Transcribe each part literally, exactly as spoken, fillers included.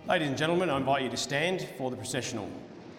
Ladies and gentlemen, I invite you to stand for the processional.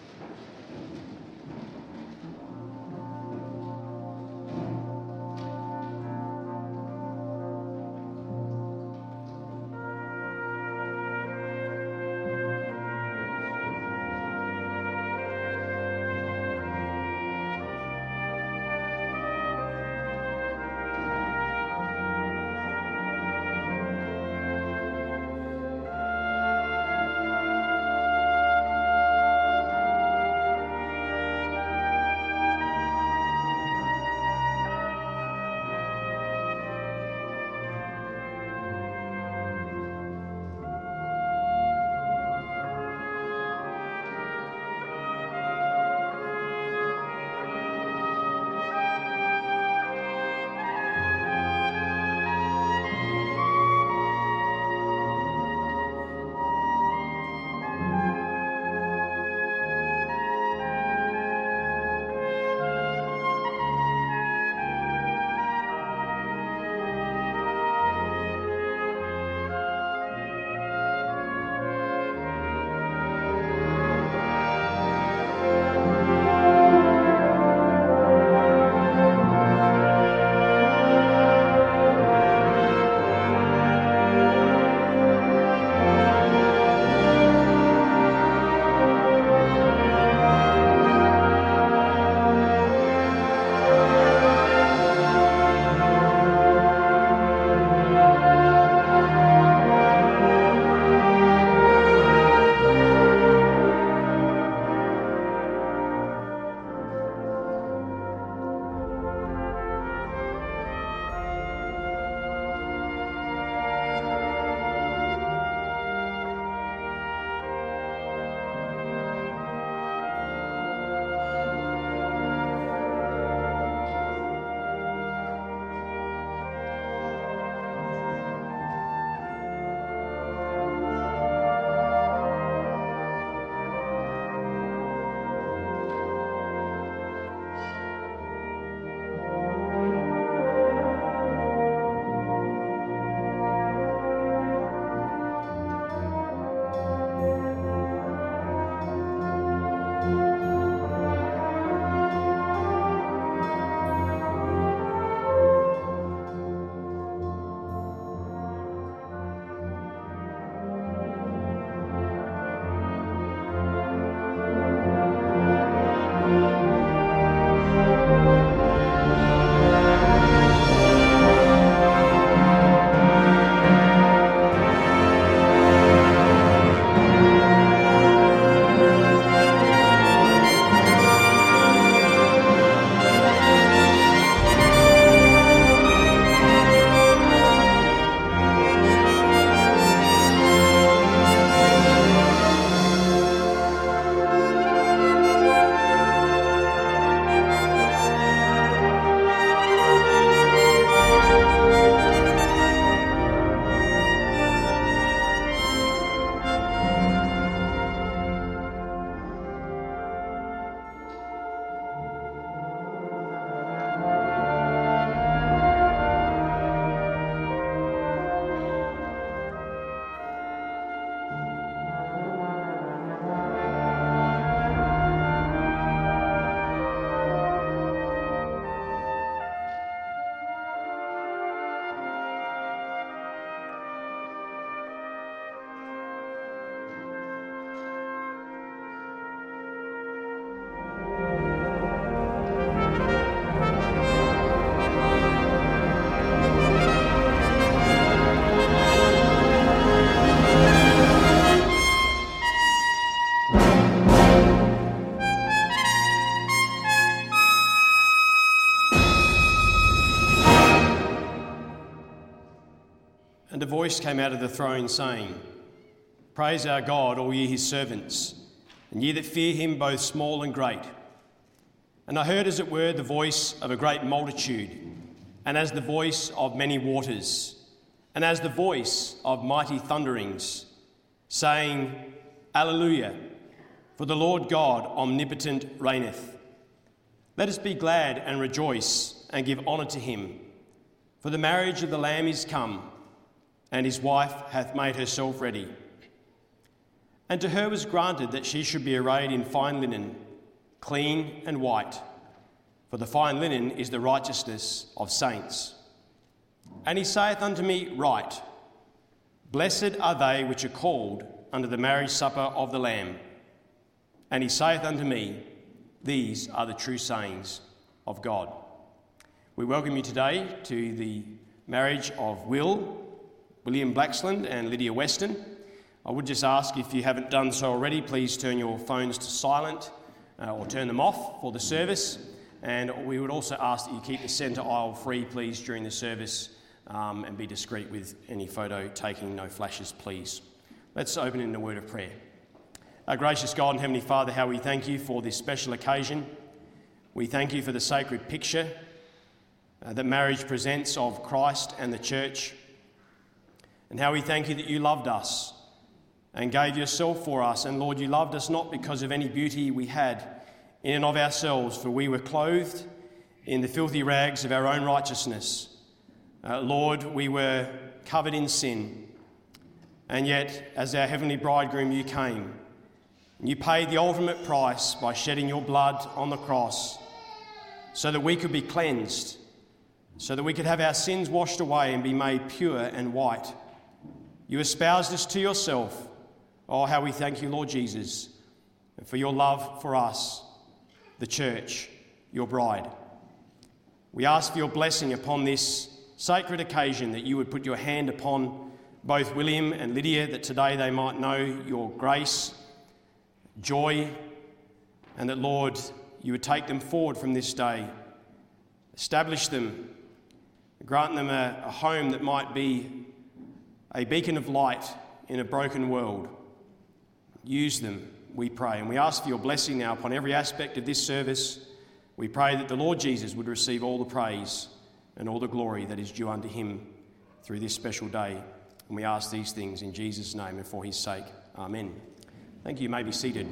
And a voice came out of the throne saying, "Praise our God, all ye his servants, and ye that fear him, both small and great." And I heard, as it were, the voice of a great multitude, and as the voice of many waters, and as the voice of mighty thunderings, saying, Alleluia, for the Lord God omnipotent reigneth. Let us be glad and rejoice and give honour to him, for the marriage of the Lamb is come, and his wife hath made herself ready. And to her was granted that she should be arrayed in fine linen, clean and white, for the fine linen is the righteousness of saints. And he saith unto me, Write, Blessed are they which are called unto the marriage supper of the Lamb. And he saith unto me, These are the true sayings of God. We welcome you today to the marriage of Will, William Blaxland and Lydia Weston. I would just ask, if you haven't done so already, please turn your phones to silent uh, or turn them off for the service. And we would also ask that you keep the centre aisle free, please, during the service, um, and be discreet with any photo taking, no flashes, please. Let's open in a word of prayer. Our gracious God and Heavenly Father, how we thank you for this special occasion. We thank you for the sacred picture uh, that marriage presents of Christ and the church, and how we thank you that you loved us and gave yourself for us. And Lord, you loved us not because of any beauty we had in and of ourselves, for we were clothed in the filthy rags of our own righteousness. Uh, Lord, we were covered in sin, and yet as our heavenly bridegroom you came, and you paid the ultimate price by shedding your blood on the cross so that we could be cleansed, so that we could have our sins washed away and be made pure and white. You espoused us to yourself. Oh, how we thank you, Lord Jesus, for your love for us, the church, your bride. We ask for your blessing upon this sacred occasion, that you would put your hand upon both William and Lydia, that today they might know your grace, joy, and that, Lord, you would take them forward from this day, establish them, grant them a, a home that might be a beacon of light in a broken world. Use them, we pray, and we ask for your blessing now upon every aspect of this service. We pray that the Lord Jesus would receive all the praise and all the glory that is due unto him through this special day. And we ask these things in Jesus' name and for his sake. Amen. Thank you. You may be seated.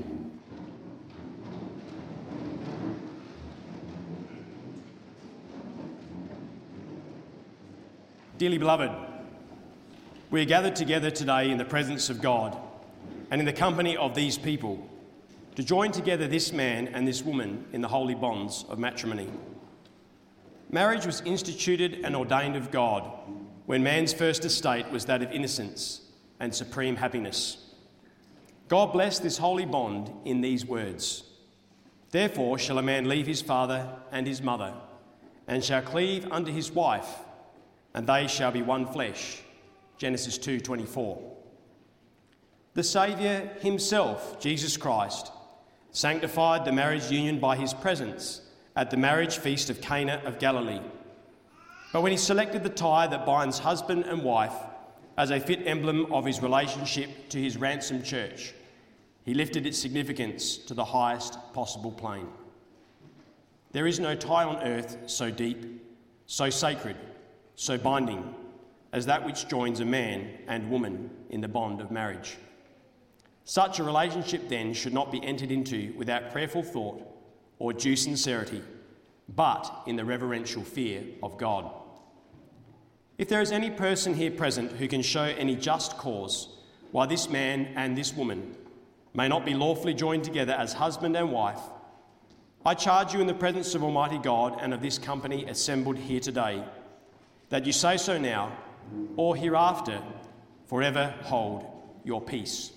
Dearly beloved, we are gathered together today in the presence of God and in the company of these people to join together this man and this woman in the holy bonds of matrimony. Marriage was instituted and ordained of God when man's first estate was that of innocence and supreme happiness. God blessed this holy bond in these words: Therefore shall a man leave his father and his mother, and shall cleave unto his wife, and they shall be one flesh. Genesis two twenty-four. The Saviour himself, Jesus Christ, sanctified the marriage union by his presence at the marriage feast of Cana of Galilee. But when he selected the tie that binds husband and wife as a fit emblem of his relationship to his ransomed church, he lifted its significance to the highest possible plane. There is no tie on earth so deep, so sacred, so binding as that which joins a man and woman in the bond of marriage. Such a relationship, then, should not be entered into without prayerful thought or due sincerity, but in the reverential fear of God. If there is any person here present who can show any just cause why this man and this woman may not be lawfully joined together as husband and wife, I charge you in the presence of Almighty God and of this company assembled here today, that you say so now, or hereafter, forever hold your peace.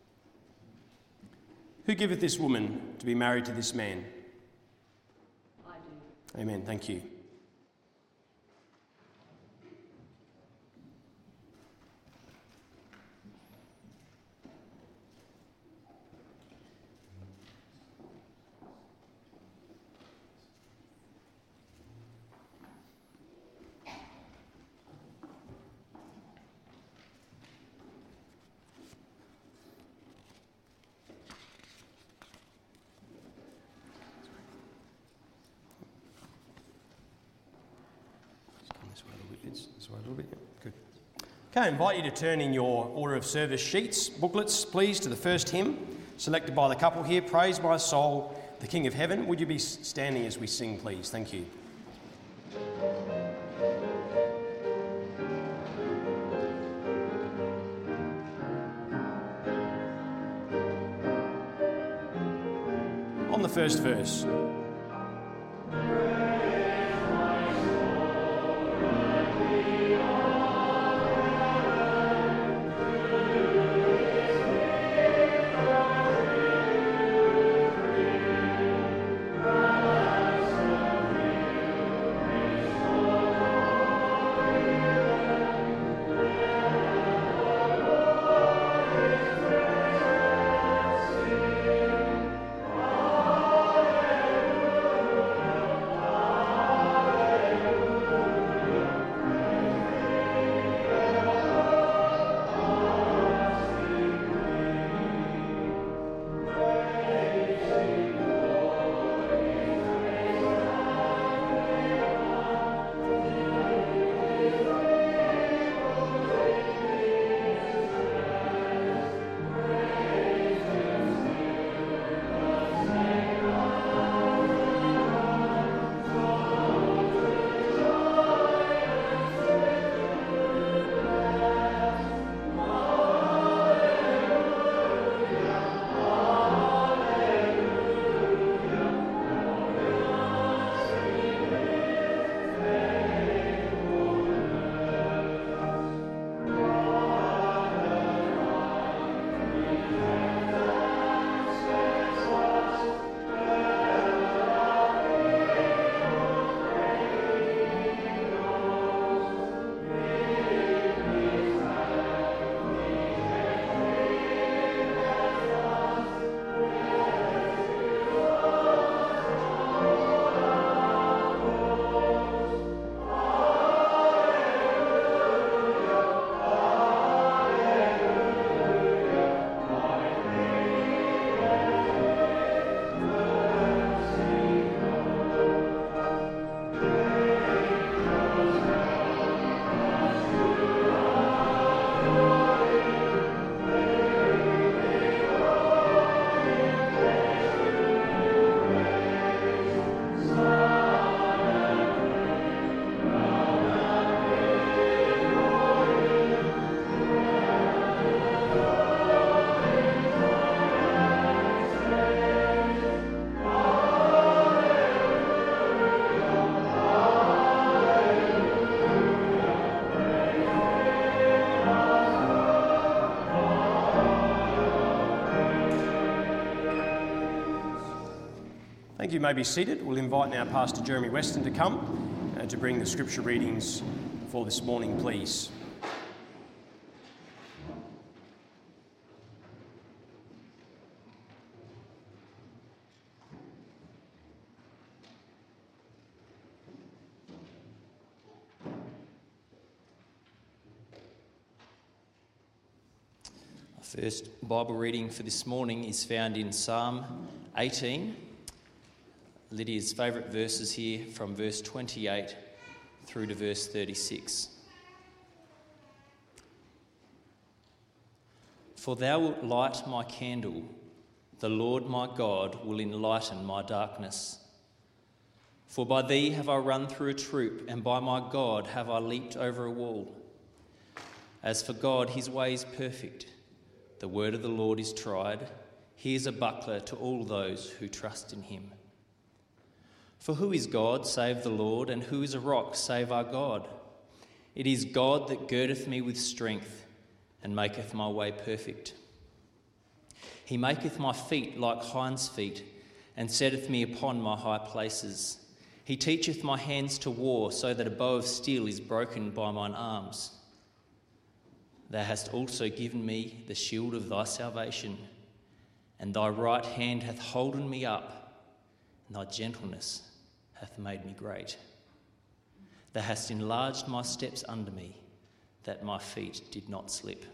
Who giveth this woman to be married to this man? I do. Amen. Thank you. This way a little bit. Yeah, good. Okay, I invite you to turn in your order of service sheets, booklets, please, to the first hymn selected by the couple here, Praise My Soul, the King of Heaven. Would you be standing as we sing, please? Thank you. on the first verse. Thank you. You may be seated. We'll invite now Pastor Jeremy Weston to come uh, to bring the scripture readings for this morning, please. Our first Bible reading for this morning is found in Psalm eighteen. Lydia's favourite verses here from verse twenty-eight through to verse thirty-six. For thou wilt light my candle, the Lord my God will enlighten my darkness. For by thee have I run through a troop, and by my God have I leaped over a wall. As for God, his way is perfect. The word of the Lord is tried. He is a buckler to all those who trust in him. For who is God save the Lord, and who is a rock save our God? It is God that girdeth me with strength, and maketh my way perfect. He maketh my feet like hinds' feet, and setteth me upon my high places. He teacheth my hands to war, so that a bow of steel is broken by mine arms. Thou hast also given me the shield of thy salvation, and thy right hand hath holden me up, and thy gentleness hath made me great. Thou hast enlarged my steps under me, that my feet did not slip.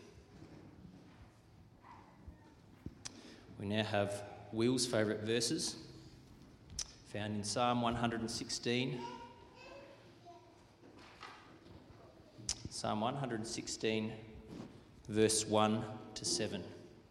We now have Will's favourite verses, found in Psalm one hundred sixteen. Psalm one hundred sixteen, verse one to seven.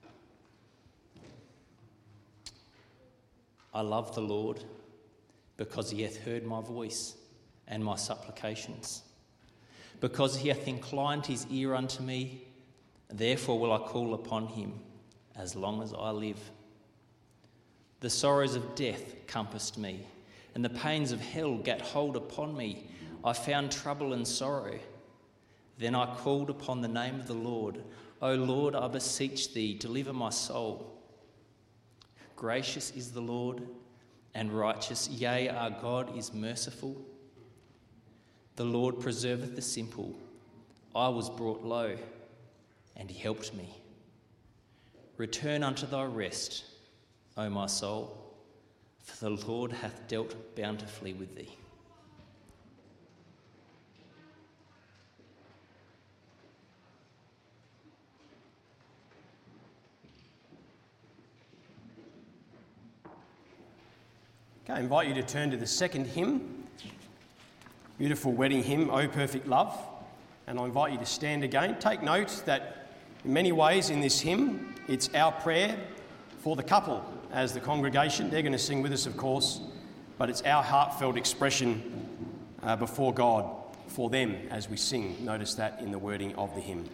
I love the Lord, because he hath heard my voice and my supplications. Because he hath inclined his ear unto me, therefore will I call upon him as long as I live. The sorrows of death compassed me, and the pains of hell gat hold upon me. I found trouble and sorrow. Then I called upon the name of the Lord. O Lord, I beseech thee, deliver my soul. Gracious is the Lord, and righteous, yea, our God is merciful. The Lord preserveth the simple. I was brought low, and he helped me. Return unto thy rest, O my soul, for the Lord hath dealt bountifully with thee. Okay, I invite you to turn to the second hymn, beautiful wedding hymn, O Perfect Love, and I invite you to stand again. Take note that in many ways in this hymn, it's our prayer for the couple as the congregation. They're going to sing with us, of course, but it's our heartfelt expression uh, before God for them as we sing. Notice that in the wording of the hymn.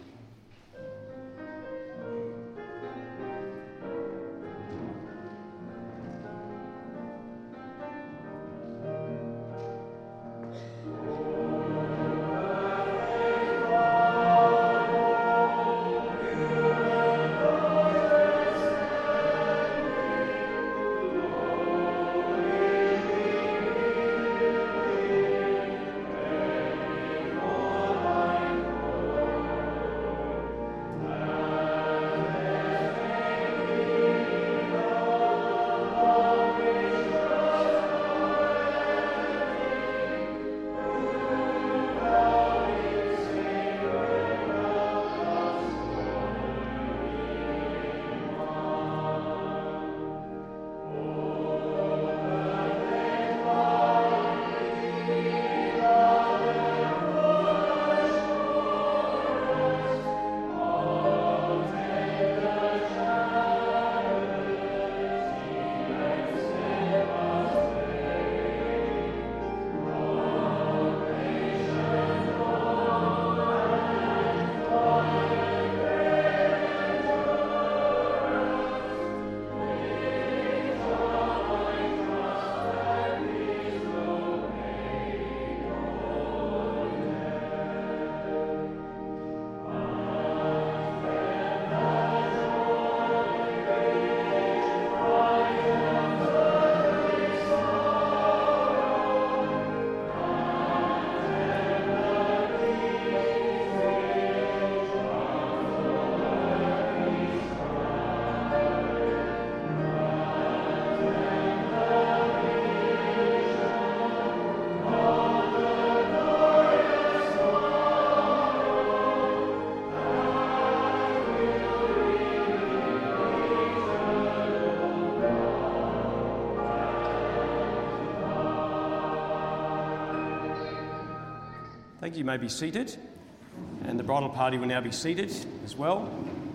Thank you. You may be seated, and the bridal party will now be seated as well.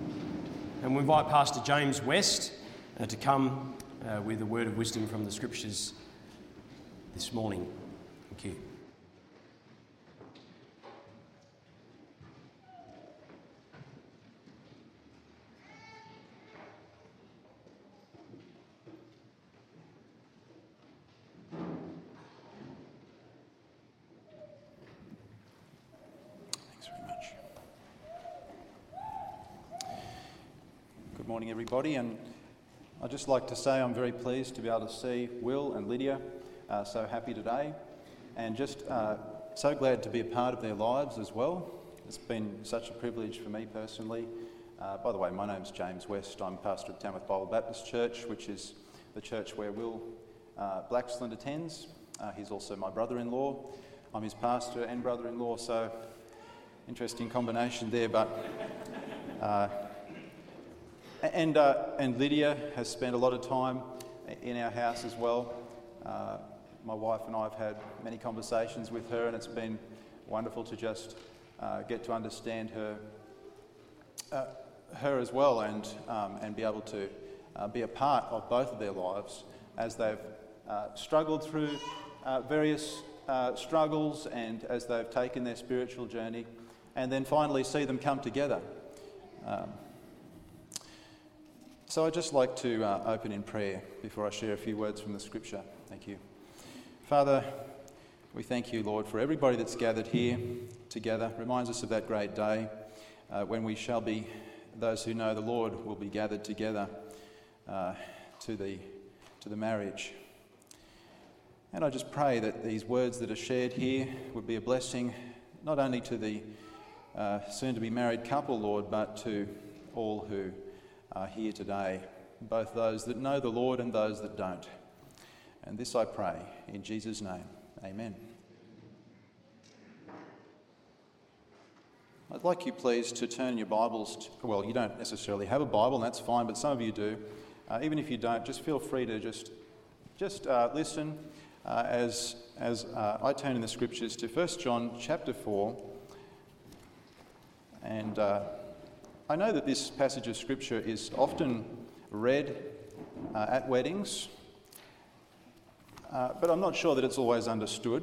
And we invite Pastor James West uh, to come uh, with a word of wisdom from the Scriptures this morning. Thank you. Good morning, everybody, and I'd just like to say I'm very pleased to be able to see Will and Lydia uh, so happy today, and just uh, so glad to be a part of their lives as well. It's been such a privilege for me personally. Uh, by the way, my name's James West. I'm pastor of Tamworth Bible Baptist Church, which is the church where Will uh, Blaxland attends. Uh, he's also my brother-in-law. I'm his pastor and brother-in-law, so interesting combination there, but... Uh, And uh, and Lydia has spent a lot of time in our house as well. Uh, my wife and I have had many conversations with her, and it's been wonderful to just uh, get to understand her uh, her as well, and um, and be able to uh, be a part of both of their lives as they've uh, struggled through uh, various uh, struggles, and as they've taken their spiritual journey, and then finally see them come together. Um, So I'd just like to uh, open in prayer before I share a few words from the scripture. Thank you. Father, we thank you, Lord, for everybody that's gathered here together. Reminds us of that great day uh, when we shall be, those who know the Lord will be gathered together uh, to the to the marriage. And I just pray that these words that are shared here would be a blessing not only to the uh, soon-to-be married couple, Lord, but to all who are here today, both those that know the Lord and those that don't. And this I pray in Jesus' name. Amen. I'd like you please to turn your Bibles to, well, you don't necessarily have a Bible, and that's fine, but some of you do. Uh, even if you don't, just feel free to just just uh, listen uh, as as uh, I turn in the scriptures to First John chapter four. And uh, I know that this passage of scripture is often read uh, at weddings, uh, but I'm not sure that it's always understood.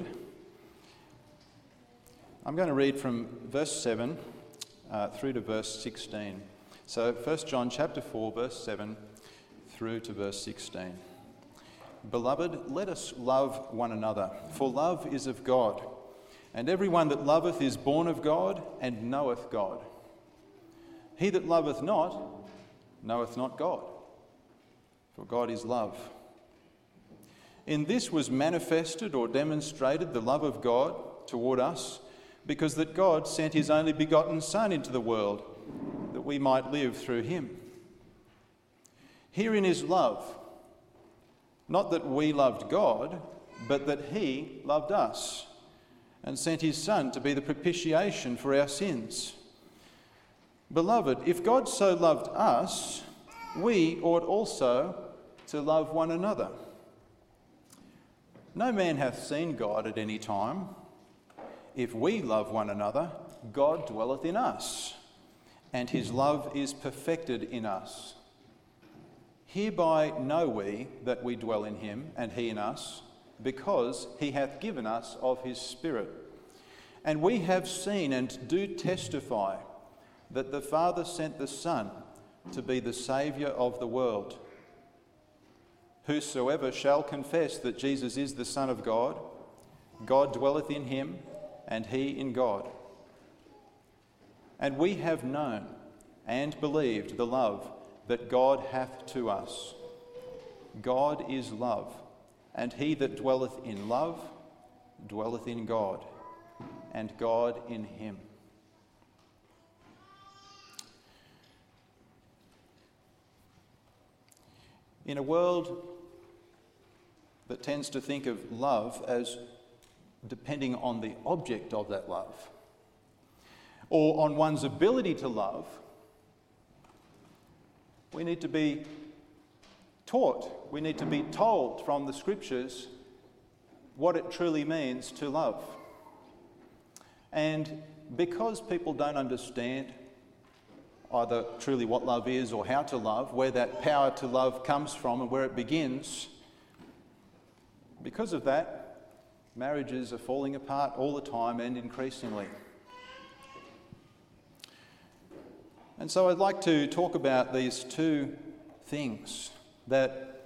I'm going to read from verse seven uh, through to verse sixteen. So First John chapter four, verse seven through to verse sixteen. Beloved, let us love one another, for love is of God, and everyone that loveth is born of God and knoweth God. He that loveth not knoweth not God, for God is love. In this was manifested or demonstrated the love of God toward us, because that God sent his only begotten Son into the world, that we might live through him. Herein is love, not that we loved God, but that he loved us, and sent his Son to be the propitiation for our sins. Beloved, if God so loved us, we ought also to love one another. No man hath seen God at any time. If we love one another, God dwelleth in us, and his love is perfected in us. Hereby know we that we dwell in him, and he in us, because he hath given us of his Spirit. And we have seen and do testify that the Father sent the Son to be the Saviour of the world. Whosoever shall confess that Jesus is the Son of God, God dwelleth in him, and he in God. And we have known and believed the love that God hath to us. God is love, and he that dwelleth in love dwelleth in God, and God in him. In a world that tends to think of love as depending on the object of that love, or on one's ability to love, we need to be taught, we need to be told from the scriptures what it truly means to love. And because people don't understand either truly what love is or how to love, where that power to love comes from and where it begins, because of that, marriages are falling apart all the time and increasingly. And so I'd like to talk about these two things, that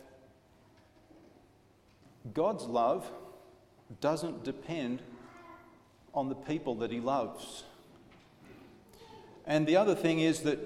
God's love doesn't depend on the people that he loves. And the other thing is that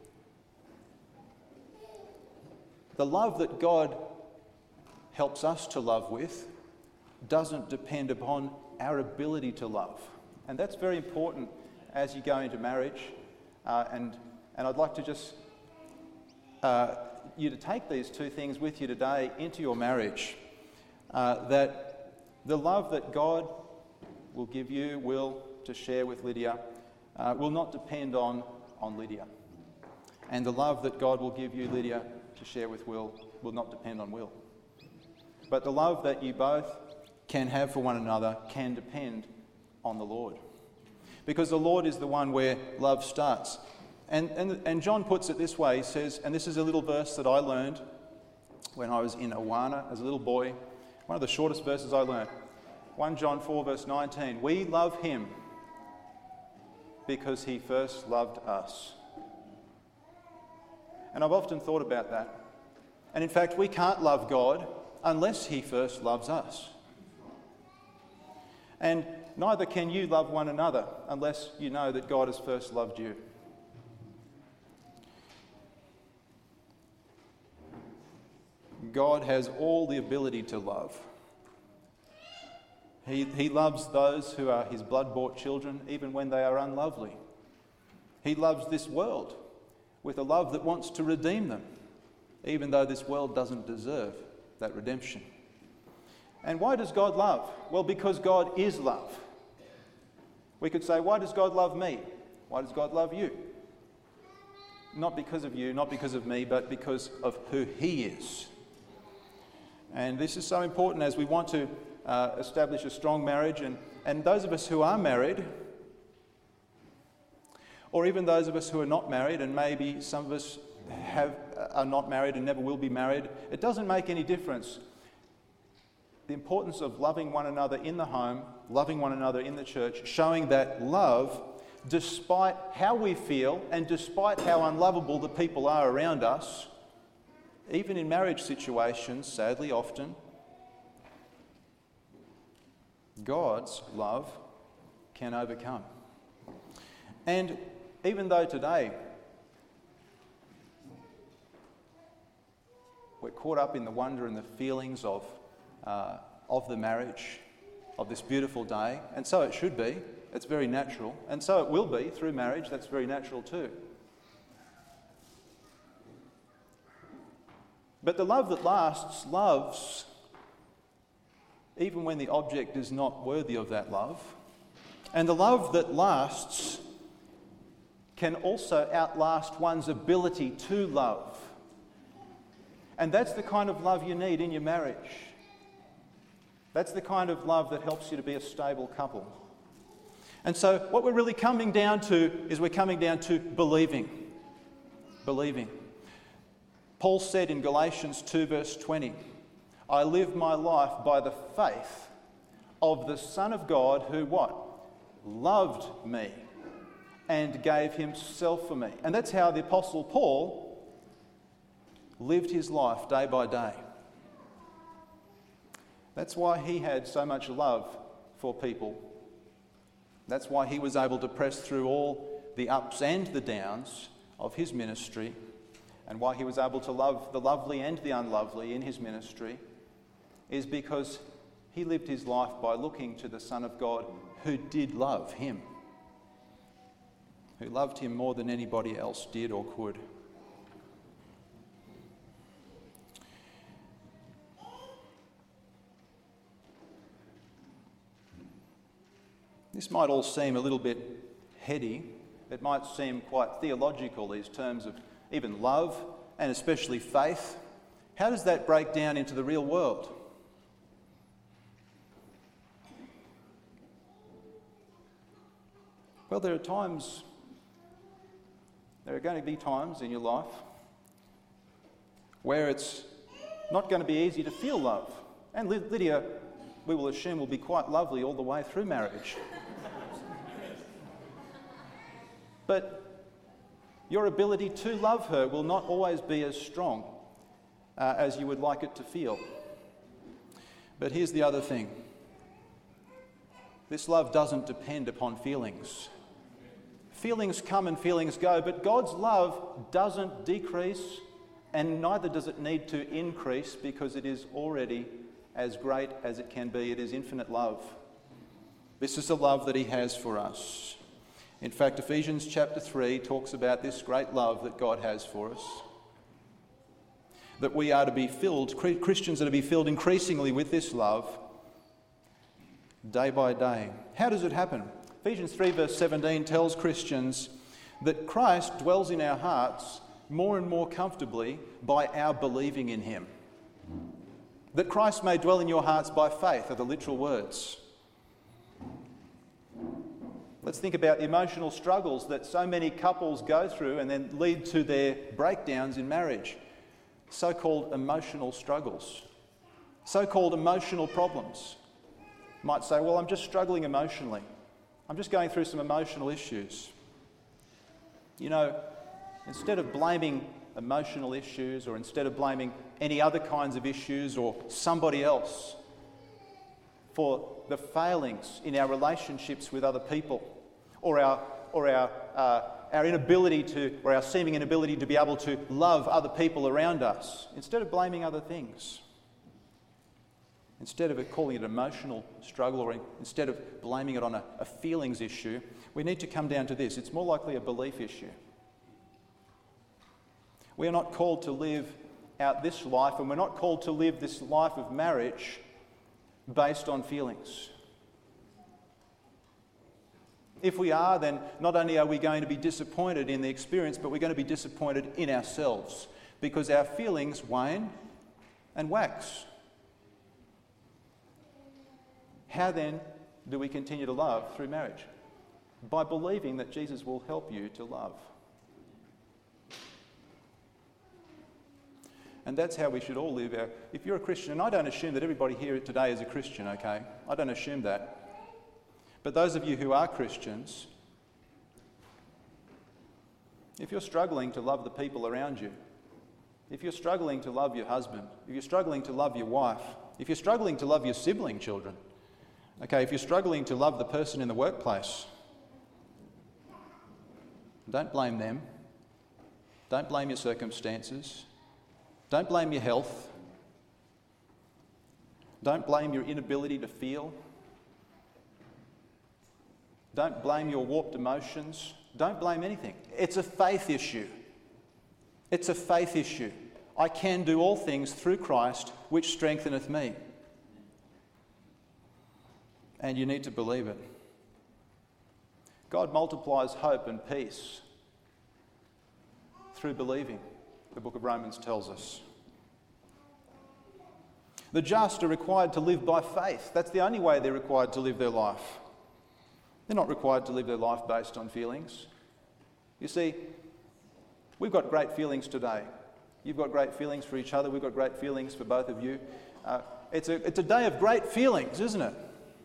the love that God helps us to love with doesn't depend upon our ability to love. And that's very important as you go into marriage. Uh, and, and I'd like to just uh, you to take these two things with you today into your marriage. Uh, that the love that God will give you, will to share with Lydia, uh, will not depend on, on Lydia. And the love that God will give you, Lydia, to share with Will, will not depend on Will. But the love that you both can have for one another can depend on the Lord. Because the Lord is the one where love starts. And, and, and John puts it this way, he says, and this is a little verse that I learned when I was in Awana as a little boy, one of the shortest verses I learned. First John four verse nineteen, we love him because he first loved us. And I've often thought about that. And in fact, we can't love God unless he first loves us. And neither can you love one another unless you know that God has first loved you. God has all the ability to love. He, he loves those who are his blood-bought children even when they are unlovely. He loves this world with a love that wants to redeem them, even though this world doesn't deserve that redemption. And why does God love? Well, because God is love. We could say, why does God love me? Why does God love you? Not because of you, not because of me, but because of who he is. And this is so important as we want to uh, establish a strong marriage. And, and those of us who are married, or even those of us who are not married, and maybe some of us have, are not married and never will be married, it doesn't make any difference. The importance of loving one another in the home, loving one another in the church, showing that love, despite how we feel and despite how unlovable the people are around us, even in marriage situations, sadly often, God's love can overcome. And even though today we're caught up in the wonder and the feelings of, uh, of the marriage, of this beautiful day, and so it should be, it's very natural, and so it will be through marriage, that's very natural too. But the love that lasts loves even when the object is not worthy of that love. And the love that lasts can also outlast one's ability to love. And that's the kind of love you need in your marriage. That's the kind of love that helps you to be a stable couple. And so what we're really coming down to is we're coming down to believing. Believing. Paul said in Galatians two verse twenty, I live my life by the faith of the Son of God who what? Loved me and gave himself for me. And that's how the Apostle Paul lived his life day by day. That's why he had so much love for people. That's why he was able to press through all the ups and the downs of his ministry, and why he was able to love the lovely and the unlovely in his ministry, is because he lived his life by looking to the Son of God who did love him, who loved him more than anybody else did or could. This might all seem a little bit heady. It might seem quite theological, these terms of even love and especially faith. How does that break down into the real world? Well, there are times, there are going to be times in your life where it's not going to be easy to feel love. And Lydia, we will assume, will be quite lovely all the way through marriage. But your ability to love her will not always be as strong uh, as you would like it to feel. But here's the other thing. This love doesn't depend upon feelings. Feelings come and feelings go, but God's love doesn't decrease, and neither does it need to increase, because it is already as great as it can be. It is infinite love. This is the love that he has for us. In fact, Ephesians chapter three talks about this great love that God has for us. That we are to be filled, Christians are to be filled increasingly with this love day by day. How does it happen? Ephesians three verse seventeen tells Christians that Christ dwells in our hearts more and more comfortably by our believing in him. That Christ may dwell in your hearts by faith are the literal words. Let's think about the emotional struggles that so many couples go through and then lead to their breakdowns in marriage. So-called emotional struggles. So-called emotional problems. You might say, well, I'm just struggling emotionally. I'm just going through some emotional issues. You know, instead of blaming emotional issues, or instead of blaming any other kinds of issues or somebody else for the failings in our relationships with other people, or our or our uh, our inability to, or our seeming inability to be able to love other people around us, instead of blaming other things, instead of it calling it emotional struggle, or instead of blaming it on a, a feelings issue, we need to come down to this. It's more likely a belief issue. We are not called to live out this life, and we're not called to live this life of marriage based on feelings. If we are, then not only are we going to be disappointed in the experience, but we're going to be disappointed in ourselves, because our feelings wane and wax. How then do we continue to love through marriage? By believing that Jesus will help you to love. And that's how we should all live. Our, if you're a Christian, and I don't assume that everybody here today is a Christian, okay? I don't assume that. But those of you who are Christians, if you're struggling to love the people around you, if you're struggling to love your husband, if you're struggling to love your wife, if you're struggling to love your sibling children, okay, if you're struggling to love the person in the workplace, don't blame them. Don't blame your circumstances. Don't blame your health. Don't blame your inability to feel. Don't blame your warped emotions. Don't blame anything. It's a faith issue. It's a faith issue. I can do all things through Christ, which strengtheneth me. And you need to believe it. God multiplies hope and peace through believing, the book of Romans tells us. The just are required to live by faith. That's the only way they're required to live their life. They're not required to live their life based on feelings. You see, we've got great feelings today. You've got great feelings for each other. We've got great feelings for both of you. Uh, it's a, it's a day of great feelings, isn't it?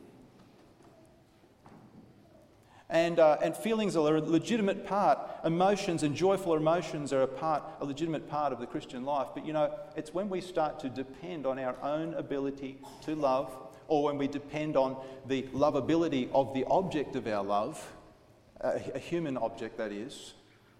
And, uh, and feelings are a legitimate part. Emotions and joyful emotions are a part, a legitimate part of the Christian life. But you know, it's when we start to depend on our own ability to love, or when we depend on the lovability of the object of our love, a, a human object that is,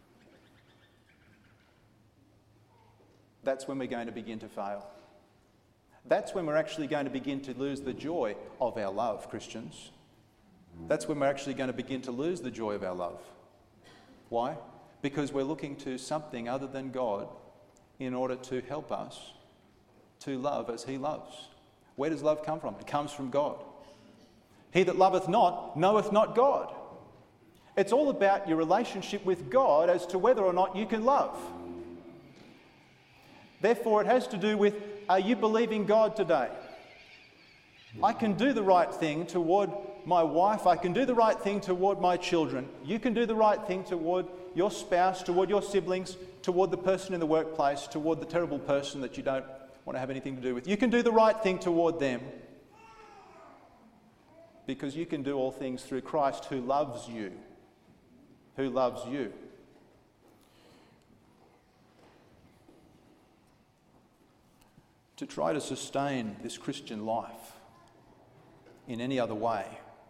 that's when we're going to begin to fail. That's when we're actually going to begin to lose the joy of our love, Christians. That's when we're actually going to begin to lose the joy of our love. Why? Because we're looking to something other than God in order to help us to love as He loves. Where does love come from? It comes from God. He that loveth not knoweth not God. It's all about your relationship with God as to whether or not you can love. Therefore, it has to do with, are you believing God today? I can do the right thing toward my wife. I can do the right thing toward my children. You can do the right thing toward your spouse, toward your siblings, toward the person in the workplace, toward the terrible person that you don't want to have anything to do with. You can do the right thing toward them because you can do all things through Christ who loves you. Who loves you. To try to sustain this Christian life in any other way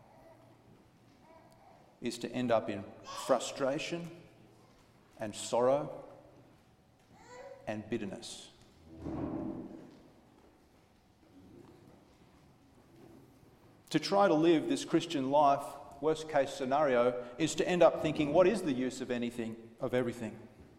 is to end up in frustration and sorrow and bitterness. To try to live this Christian life, worst case scenario, is to end up thinking, what is the use of anything, of everything?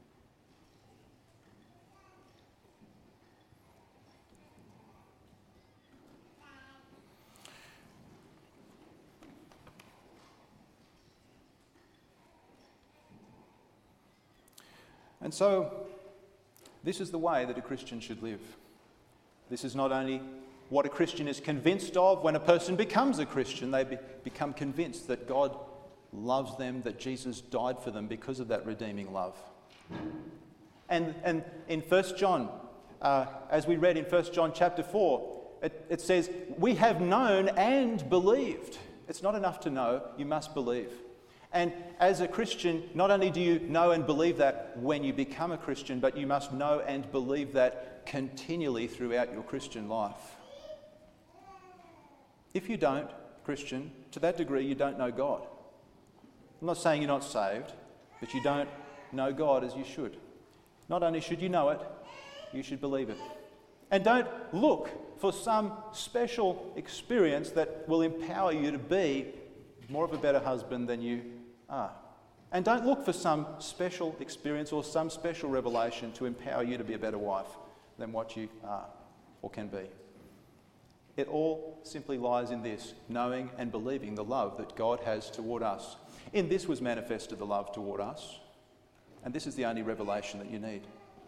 And so, this is the way that a Christian should live. This is not only what a Christian is convinced of. When a person becomes a Christian, they be, become convinced that God loves them, that Jesus died for them because of that redeeming love. And, and in First John, uh, as we read in First John chapter four, it, it says, we have known and believed. It's not enough to know, you must believe. And as a Christian, not only do you know and believe that when you become a Christian, but you must know and believe that continually throughout your Christian life. If you don't, Christian, to that degree you don't know God. I'm not saying you're not saved, but you don't know God as you should. Not only should you know it, you should believe it. And don't look for some special experience that will empower you to be more of a better husband than you are. And don't look for some special experience or some special revelation to empower you to be a better wife than what you are or can be. It all simply lies in this, knowing and believing the love that God has toward us. In this was manifested the love toward us, and this is the only revelation that you need.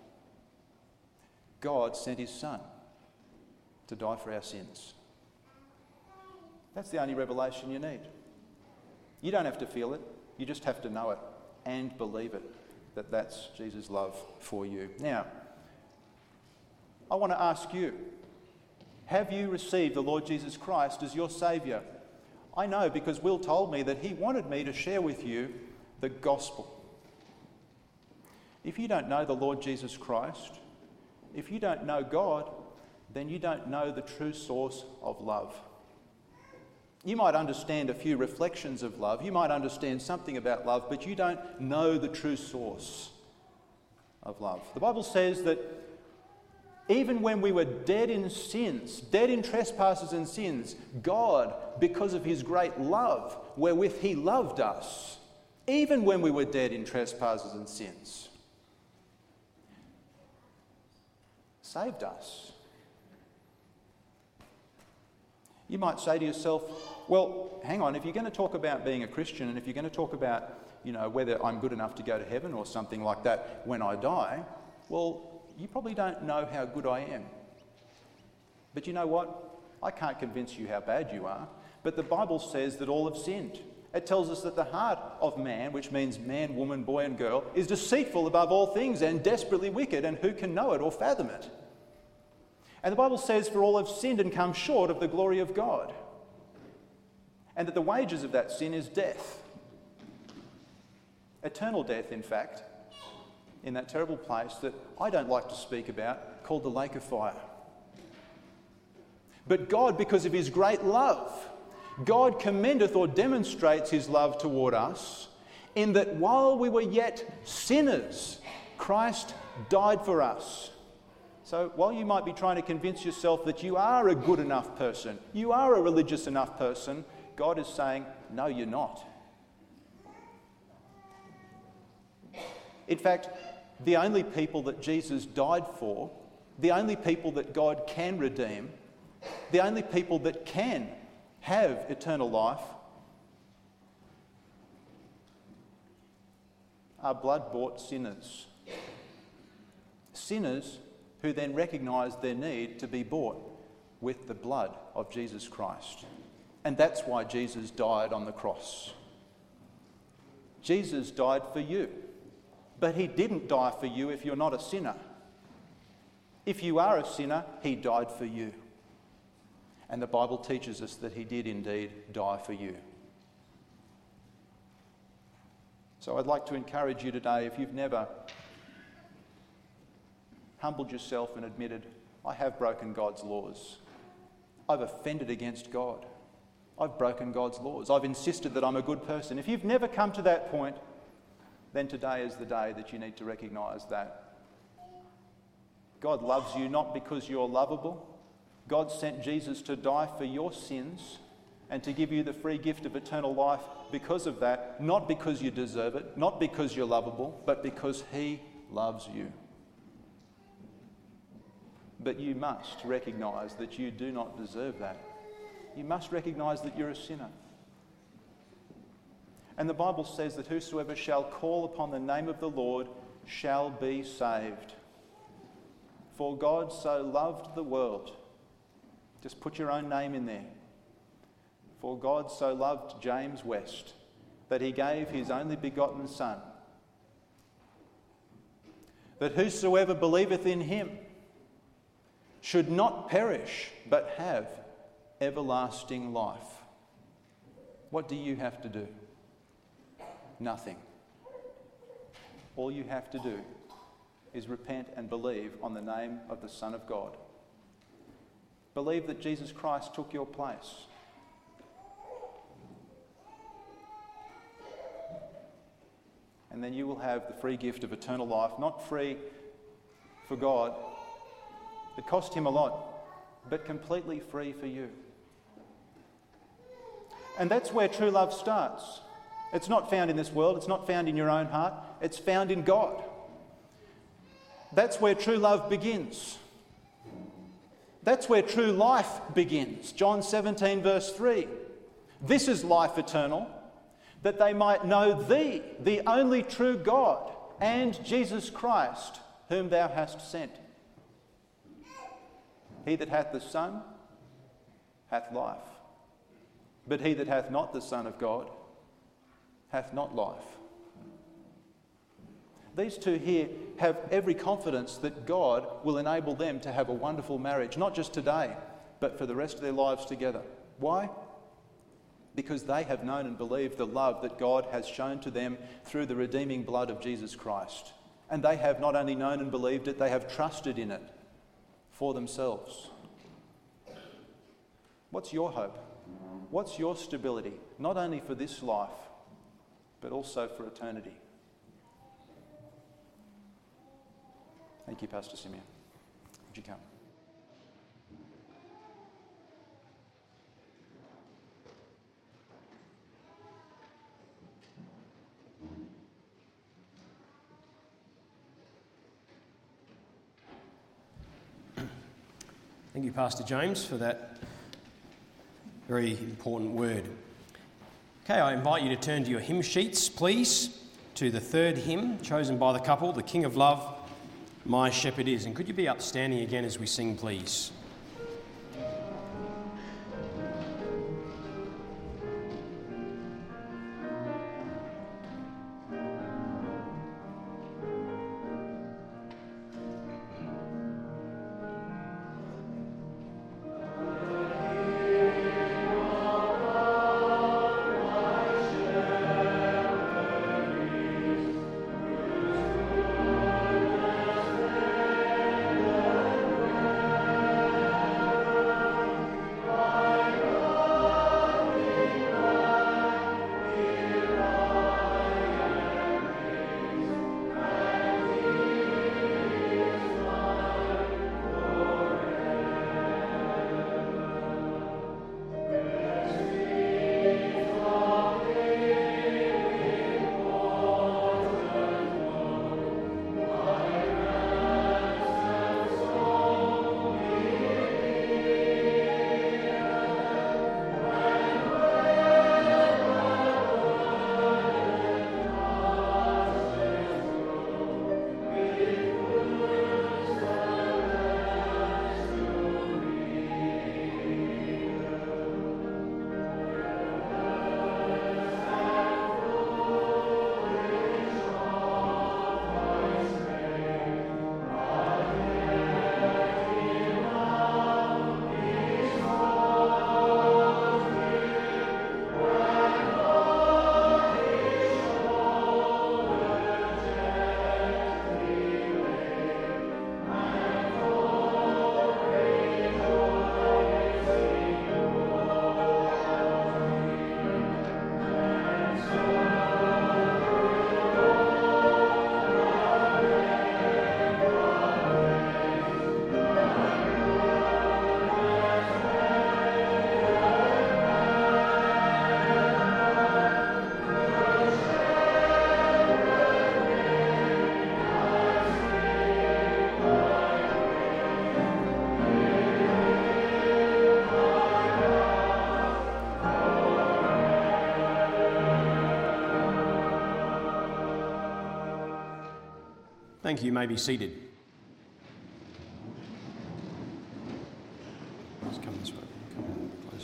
God sent his Son to die for our sins. That's the only revelation you need. You don't have to feel it, you just have to know it and believe it, that that's Jesus' love for you. Now, I want to ask you, have you received the Lord Jesus Christ as your Saviour? I know because Will told me that he wanted me to share with you the gospel. If you don't know the Lord Jesus Christ, if you don't know God, then you don't know the true source of love. You might understand a few reflections of love, you might understand something about love, but you don't know the true source of love. The Bible says that even when we were dead in sins, dead in trespasses and sins, God, because of his great love wherewith he loved us, even when we were dead in trespasses and sins, saved us. You might say to yourself, well, hang on, if you're going to talk about being a Christian and if you're going to talk about, you know, whether I'm good enough to go to heaven or something like that when I die, well, you probably don't know how good I am. But you know what? I can't convince you how bad you are, but the Bible says that all have sinned. It tells us that the heart of man, which means man, woman, boy and girl, is deceitful above all things and desperately wicked, and who can know it or fathom it? And the Bible says, for all have sinned and come short of the glory of God. And that the wages of that sin is death. Eternal death, in fact, in that terrible place that I don't like to speak about, called the lake of fire. But God, because of his great love, God commendeth or demonstrates his love toward us in that while we were yet sinners, Christ died for us. So while you might be trying to convince yourself that you are a good enough person, you are a religious enough person, God is saying, no, you're not. In fact, the only people that Jesus died for, the only people that God can redeem, the only people that can have eternal life are blood-bought sinners. Sinners who then recognise their need to be bought with the blood of Jesus Christ. And that's why Jesus died on the cross. Jesus died for you. But he didn't die for you if you're not a sinner. If you are a sinner, he died for you. And the Bible teaches us that he did indeed die for you. So I'd like to encourage you today, if you've never humbled yourself and admitted, I have broken God's laws. I've offended against God. I've broken God's laws. I've insisted that I'm a good person. If you've never come to that point, then today is the day that you need to recognise that. God loves you not because you're lovable. God sent Jesus to die for your sins and to give you the free gift of eternal life because of that, not because you deserve it, not because you're lovable, but because he loves you. But you must recognise that you do not deserve that. You must recognise that you're a sinner. And the Bible says that whosoever shall call upon the name of the Lord shall be saved. For God so loved the world. Just put your own name in there. For God so loved James West that he gave his only begotten Son, that whosoever believeth in him should not perish but have everlasting life. What do you have to do? nothing. All you have to do is repent and believe on the name of the Son of God. Believe that Jesus Christ took your place. And then you will have the free gift of eternal life, not free for God. It cost him a lot, but completely free for you. And that's where true love starts. It's not found in this world, it's not found in your own heart, it's found in God. That's where true love begins. That's where true life begins. John seventeen verse three. This is life eternal, that they might know thee, the only true God, and Jesus Christ, whom thou hast sent. He that hath the Son hath life, but he that hath not the Son of God hath not life. These two here have every confidence that God will enable them to have a wonderful marriage, not just today, but for the rest of their lives together. Why? Because they have known and believed the love that God has shown to them through the redeeming blood of Jesus Christ. And they have not only known and believed it, they have trusted in it for themselves. What's your hope? What's your stability? Not only for this life, but also for eternity. Thank you, Pastor Simeon. Would you come? Thank you, Pastor James, for that very important word. Okay, I invite you to turn to your hymn sheets, please, to the third hymn chosen by the couple, The King of Love, My Shepherd Is. And could you be upstanding again as we sing, please? Thank you. You may be seated. Let's come this way. Come a little bit closer.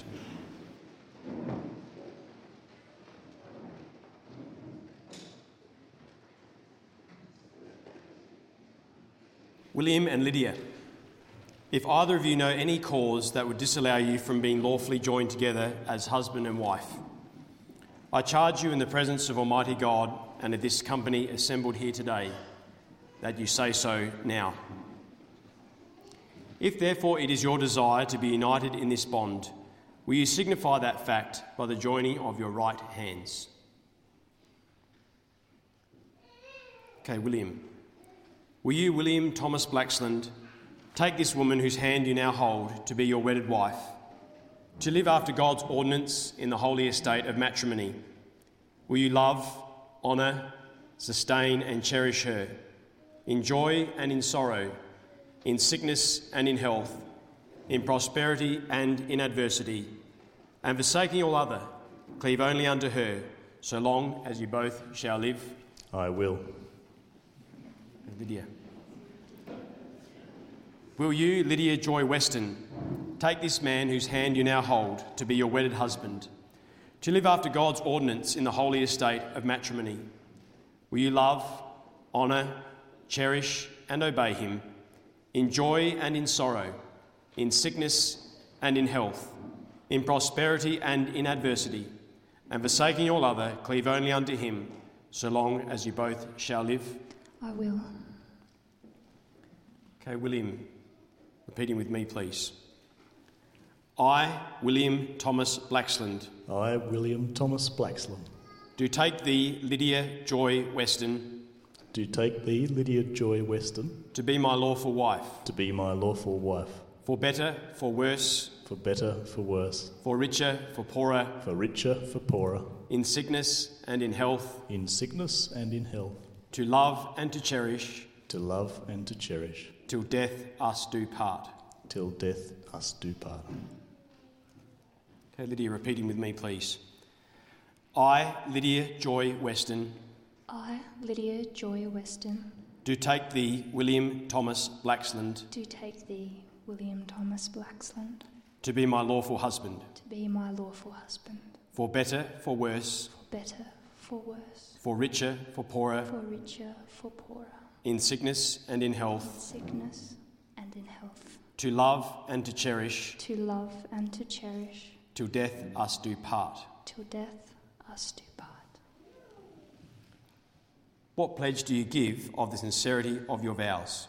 William and Lydia, if either of you know any cause that would disallow you from being lawfully joined together as husband and wife, I charge you in the presence of Almighty God and of this company assembled here today, that you say so now. If therefore it is your desire to be united in this bond, will you signify that fact by the joining of your right hands? Okay, William. Will you, William Thomas Blaxland, take this woman whose hand you now hold to be your wedded wife, to live after God's ordinance in the holy estate of matrimony? Will you love, honour, sustain and cherish her, in joy and in sorrow, in sickness and in health, in prosperity and in adversity, and forsaking all other, cleave only unto her, so long as you both shall live? I will. Lydia. Will you, Lydia Joy Weston, take this man whose hand you now hold to be your wedded husband, to live after God's ordinance in the holy estate of matrimony? Will you love, honour, cherish and obey him, in joy and in sorrow, in sickness and in health, in prosperity and in adversity, and forsaking all other, cleave only unto him, so long as you both shall live? I will. Okay, William, repeating with me, please. I, William Thomas Blaxland, I, William Thomas Blaxland, do take thee, Lydia Joy Weston, do take thee, Lydia Joy Weston, to be my lawful wife, to be my lawful wife, for better, for worse, for better, for worse, for richer, for poorer, for richer, for poorer, in sickness and in health, in sickness and in health, to love and to cherish, to love and to cherish, till death us do part. till death us do part. Okay, Lydia, repeating with me, please. I, Lydia Joy Weston, I, Lydia Joy Weston, do take thee, William Thomas Blaxland, do take thee, William Thomas Blaxland, to be my lawful husband, to be my lawful husband, for better, for worse, for better, for worse, for richer, for poorer, for richer, for poorer, in sickness and in in health, sickness and in health, to love and to cherish, to love and to cherish, till death us do part. till death us do part. What pledge do you give of the sincerity of your vows?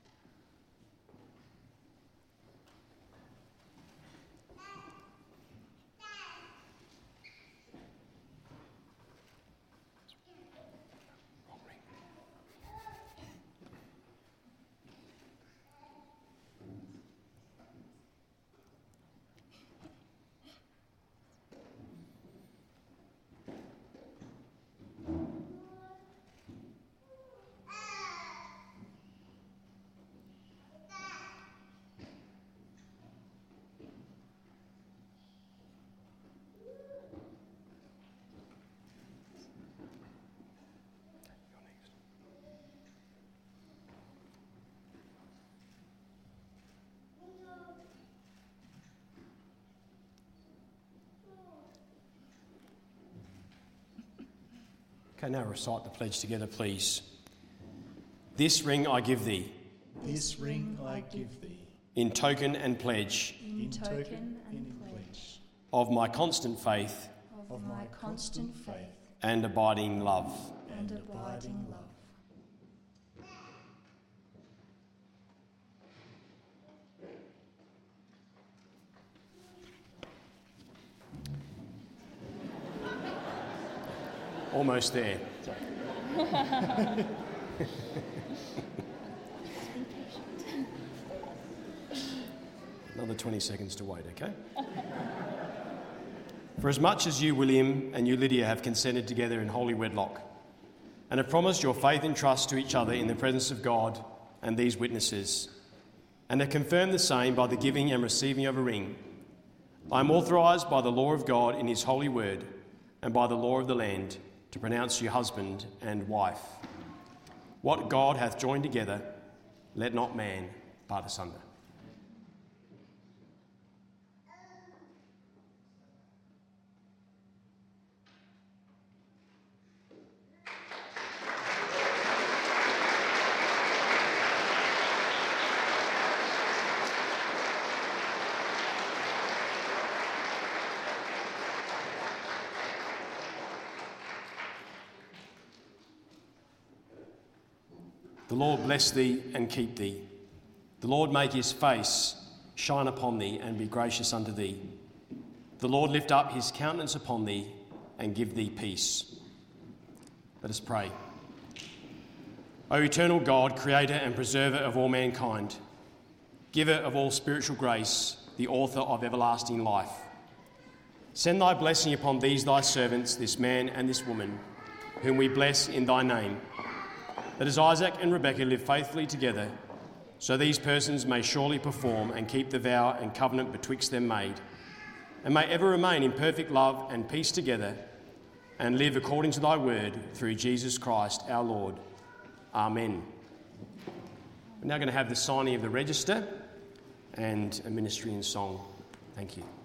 Okay, now recite the pledge together, please. This ring I give thee, This ring I give thee, in token and pledge In token and pledge of my constant faith of my constant faith and abiding love. and abiding love. Almost there. Another twenty seconds to wait, okay? For as much as you, William, and you, Lydia, have consented together in holy wedlock, and have promised your faith and trust to each other in the presence of God and these witnesses, and have confirmed the same by the giving and receiving of a ring, I am authorised by the law of God in his holy word and by the law of the land to pronounce you husband and wife. What God hath joined together, let not man part asunder. The Lord bless thee and keep thee. The Lord make his face shine upon thee and be gracious unto thee. The Lord lift up his countenance upon thee and give thee peace. Let us pray. O eternal God, creator and preserver of all mankind, giver of all spiritual grace, the author of everlasting life, send thy blessing upon these thy servants, this man and this woman, whom we bless in thy name, that as Isaac and Rebekah live faithfully together, so these persons may surely perform and keep the vow and covenant betwixt them made, and may ever remain in perfect love and peace together, and live according to thy word, through Jesus Christ our Lord. Amen. We're now going to have the signing of the register and a ministry in song. Thank you.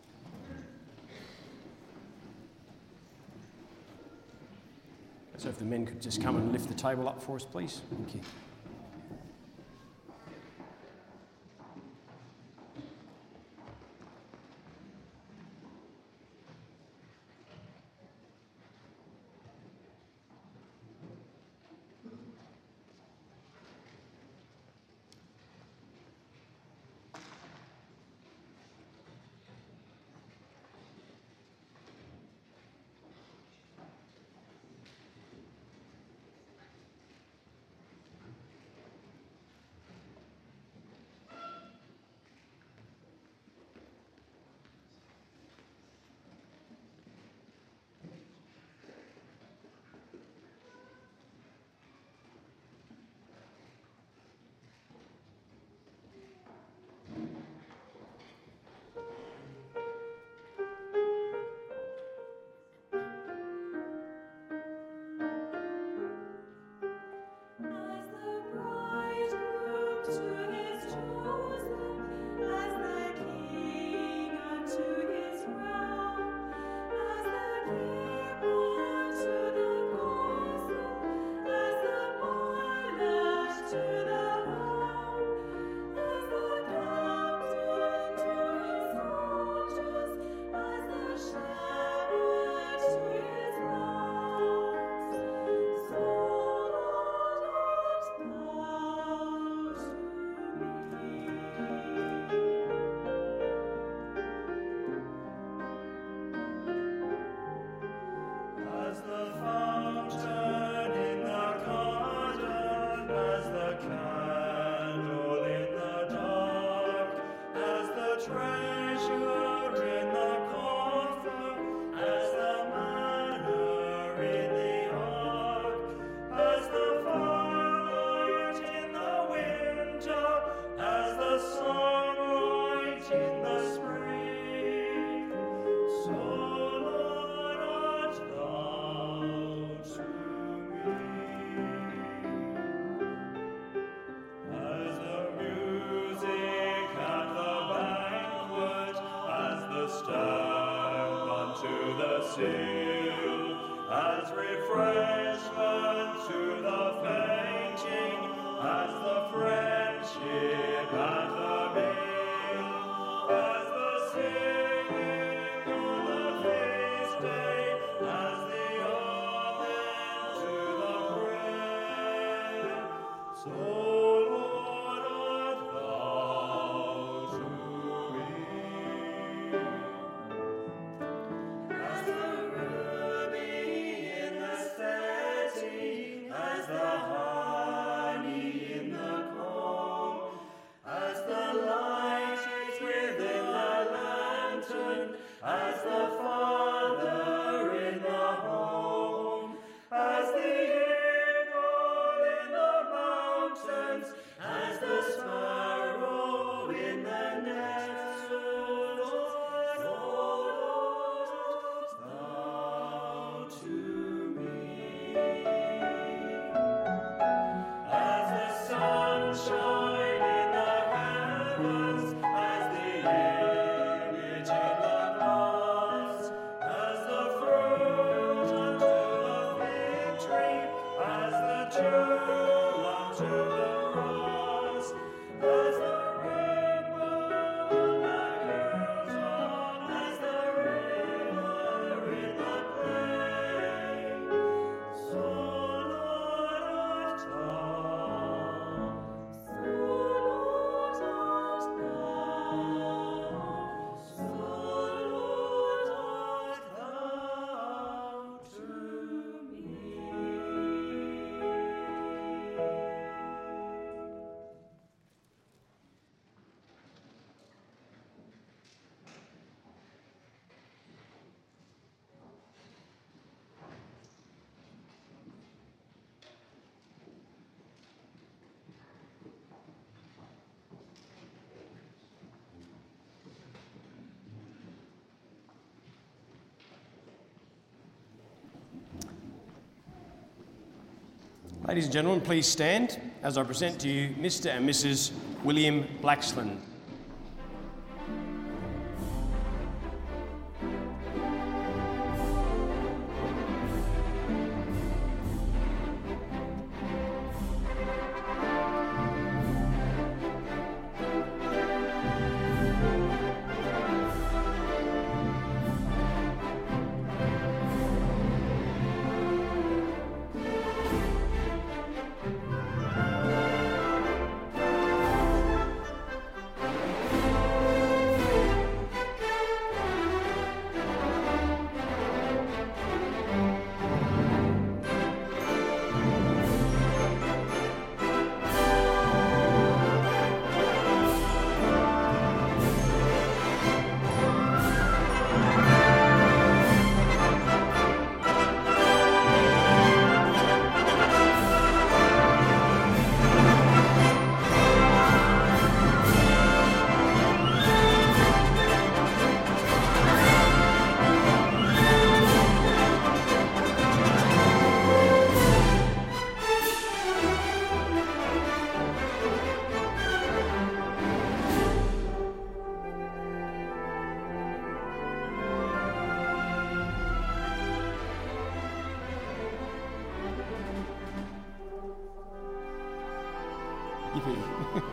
So if the men could just come and lift the table up for us, please. Thank you. As the Ladies and gentlemen, please stand as I present to you Mister and Missus William Blaxland. Yippee.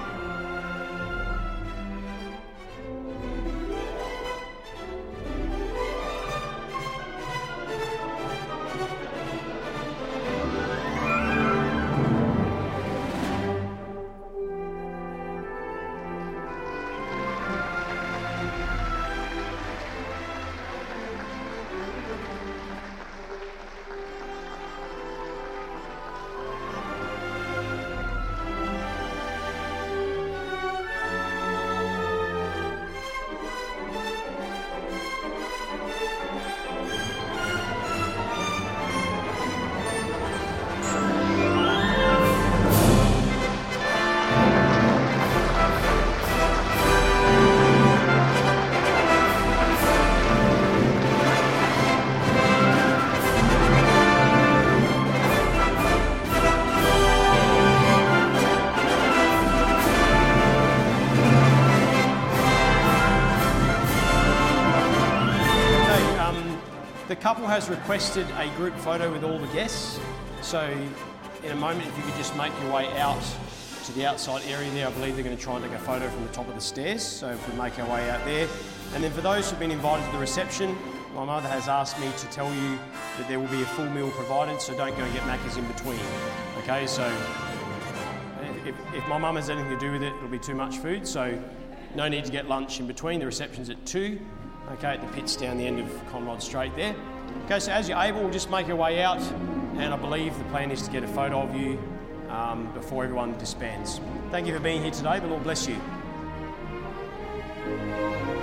The couple has requested a group photo with all the guests. So in a moment, if you could just make your way out to the outside area there, I believe they're going to try and take a photo from the top of the stairs. So if we make our way out there. And then for those who've been invited to the reception, my mother has asked me to tell you that there will be a full meal provided, so don't go and get Macca's in between. Okay, so if, if my mum has anything to do with it, it'll be too much food. So no need to get lunch in between. The reception's at two. Okay, at the pits down the end of Conrod Straight there. Okay, so as you're able, we'll just make your way out, and I believe the plan is to get a photo of you um, before everyone disbands. Thank you for being here today. The Lord bless you.